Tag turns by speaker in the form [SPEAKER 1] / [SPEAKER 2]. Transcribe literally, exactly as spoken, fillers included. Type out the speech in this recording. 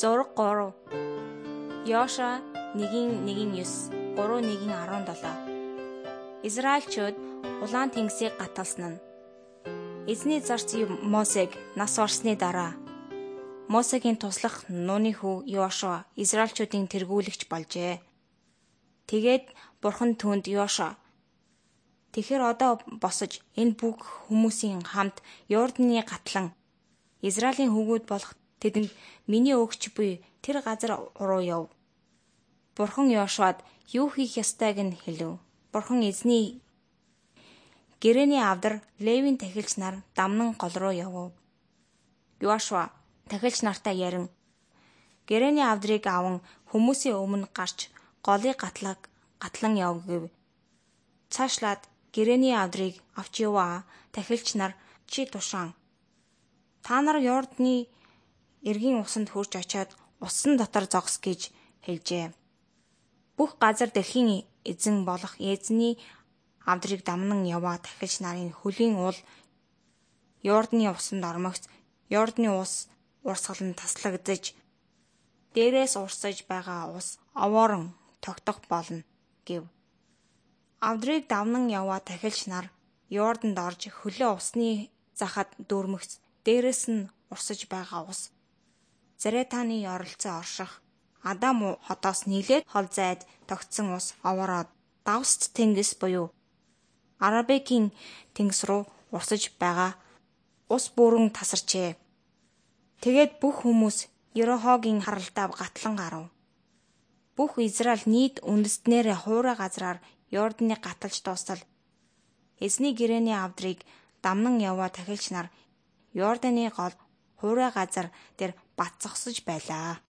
[SPEAKER 1] Зураг гурав. Йоша нэгin нэгin9, гурав нэгin арван долоо. Израильчууд улаан тэнгисийг гаталсан нь. Эзний зарц Мосег нас орсны дараа Мосегийн туслах нууны хүү Йошуа Израильчуудын тэргүүлэгч болжээ. Тэгээд Бурхан түүнд Йошуа "Тэгэхэр одоо босож энэ бүх хүмүүсийн хамт Йорданы гатлан Израилийн хүүгүүд болох тэдэнд миний өгч буй тэр газар руу яв." Бурхан Йошуад юу хийх ёстойг нь хэлв. Бурхан эзний гэрээний авдар Левийн тахилч нар дамнан гол руу явв. Йошуа тахилч нартай ярин гэрээний авдрыг аван хүмүүсийн өмнө гарч голыг гатлаг гатлан яв гэв. Цаашлаад гэрээний авдрыг авч яваа тахилч нар чи тушаан. Та нар Йорданы эргийн усанд хурж очиод усан дотор зогс гэж хэлжээ. Бүх газар дэлхийн эзэн болох эзний авдрыг дамнан яваа тахилч нарын хөлийн уул Йорданы усанд ормогц Йорданы ус урсгал нь таслагдж дээрээс урсаж байгаа ус овоорон тогтох болно гэв. Авдрыг давнан яваа тахилч нар Йорданд орж хөлөө усны захад дүүрмэгц дээрээс нь урсаж байгаа ус Заретаны оролцоо орших Адам хотоос нийлээд хол зайд тогтсон ус овоороод Давст тэнгис буюу Арабикийн тэнгис рүү урсаж байгаа ус бүрэн тасарчээ. Тэгээд бүх хүмүүс Ерохогийн харалтаа гатлан гарав. Бүх Израиль нийт үндэстнэрээ хуурай газраар Йорданы гаталж дуустал эзний гэрээний авдрыг дамнан яваа тахилч нар Йорданы гол хуурай газар дээр бат зогсож байлаа.